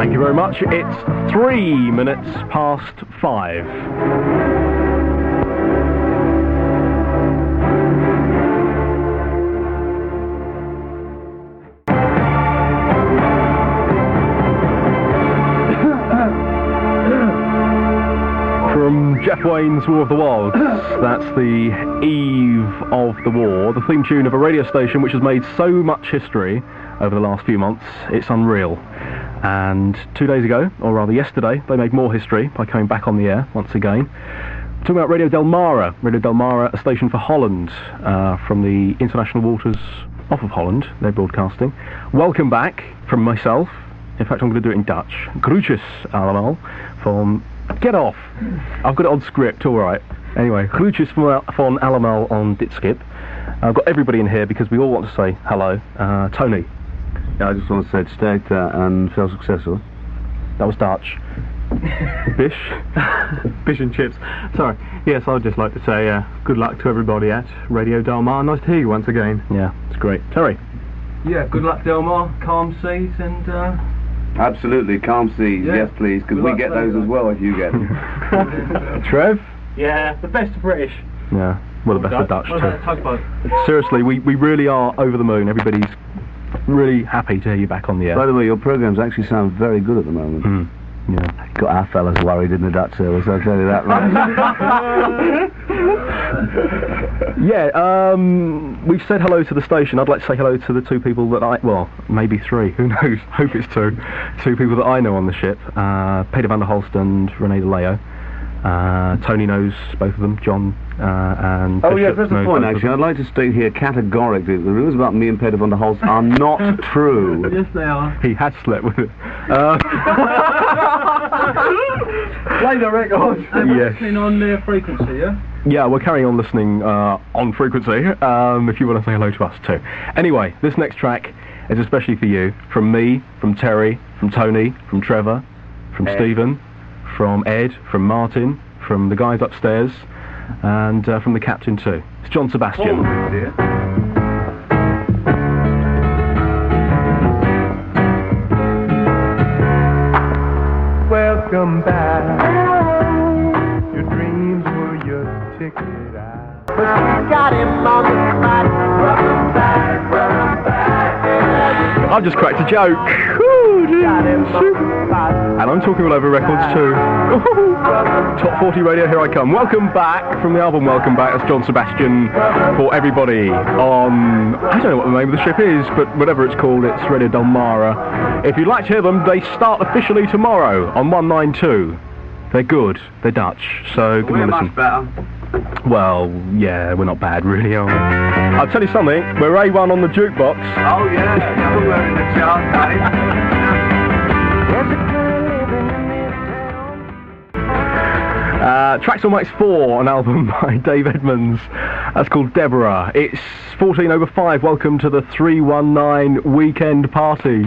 Thank you very much. It's 3 minutes past 5. From Jeff Wayne's War of the Worlds, that's the eve of the war, the theme tune of a radio station which has made so much history over the last few months, it's unreal. And 2 days ago, or rather yesterday, they made more history by coming back on the air once again. We're talking about Radio Del Mara. Radio Del Mara, a station for Holland, from the international waters off of Holland, they're broadcasting. Welcome back from myself. In fact, I'm going to do it in Dutch. Groetjes allemaal from... Get off! I've got it on script, alright. Anyway, groetjes van allemaal on dit skip. I've got everybody in here because we all want to say hello. Tony. Ja, I just want to say sterkte and veel succes hoor. That was Dutch. Bish? Fish and chips. Sorry. Yes, I'd just like to say good luck to everybody at Radio Del Mar. Nice to hear you once again. Yeah, it's great. Terry? Yeah, good luck Del Mar, calm seas and... Absolutely, calm seas, Yeah. Yes please, because we get those as well if you get them. Trev? Yeah, the best of British. Yeah, well, the best of Dutch What about too. tugboat? Seriously, we really are over the moon. Everybody's really happy to hear you back on the air. By the way, your programmes actually sound very good at the moment. Yeah. Got our fellas worried in the Dutch service, I'll tell you that right. Yeah, we've said hello to the station. I'd like to say hello to the two people that well, maybe three, who knows, hope it's two. Two people that I know on the ship, Peter van der Holst and René de Leo. Tony knows both of them, John and... Oh yeah, Bishop that's the knows point both of actually. them. I'd like to state here categorically that the rumours about me and Peter van der Holst are not true. Yes, they are. He has slept with it. Play the record. Yes. Listening on their frequency, yeah? Yeah, we're carrying on listening on frequency, if you want to say hello to us too. Anyway, this next track is especially for you, from me, from Terry, from Tony, from Trevor, from Stephen, from Ed, from Martin, from the guys upstairs, and from the captain too. It's John Sebastian. Welcome back. Your dreams were your ticket out. But you got him on the spot. Welcome back, welcome back. I've just cracked a joke. Ooh, dude. And I'm talking all over records too. Top 40 radio, here I come. Welcome back from the album Welcome Back. That's John Sebastian for everybody on, I don't know what the name of the ship is, but whatever it's called, it's Radio Del Mara. If you'd like to hear them, they start officially tomorrow on 192. They're good. They're Dutch, so give them a listen. Much better. Well, yeah, we're not bad really, are we? I'll tell you something, we're A1 on the jukebox. Oh yeah, we're in the chart, Tracks on Wax 4, an album by Dave Edmonds. That's called Deborah. It's 14 over 5. Welcome to the 319 weekend party.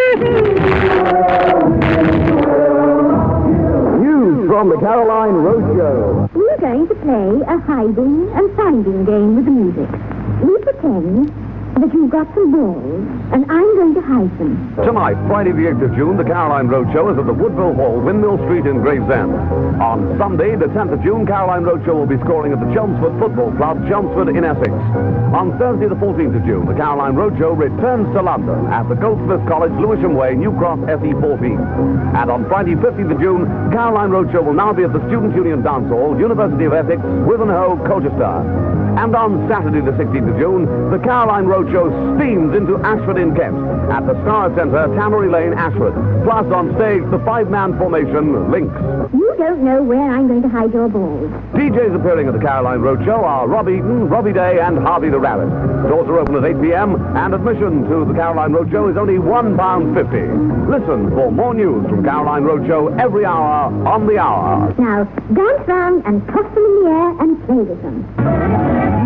News from the Caroline Roadshow. We're going to play a hiding and finding game with the music. We pretend that you've got some balls, and I'm going to hide them. Tonight, Friday the 8th of June, the Caroline Roadshow is at the Woodville Hall, Windmill Street in Gravesend. On Sunday, the 10th of June, Caroline Roadshow will be scoring at the Chelmsford Football Club, Chelmsford in Essex. On Thursday the 14th of June, the Caroline Roadshow returns to London at the Goldsmith College, Lewisham Way, New Cross, SE14. And on Friday 15th of June, Caroline Roadshow will now be at the Student Union Dance Hall, University of Essex, Wivenhoe, Colchester. And on Saturday the 16th of June, the Caroline Roadshow steams into Ashford in Kent at the Star Centre, Tammery Lane, Ashford. Plus on stage, the five-man formation, Lynx. You don't know where I'm going to hide your balls. DJs appearing at the Caroline Roadshow are Rob Eaton, Robbie Day and Harvey the Rabbit. Doors are open at 8 p.m. and admission to the Caroline Roadshow is only £1.50. Listen for more news from Caroline Roadshow every hour on the hour. Now, dance round and toss them in the air and play with them.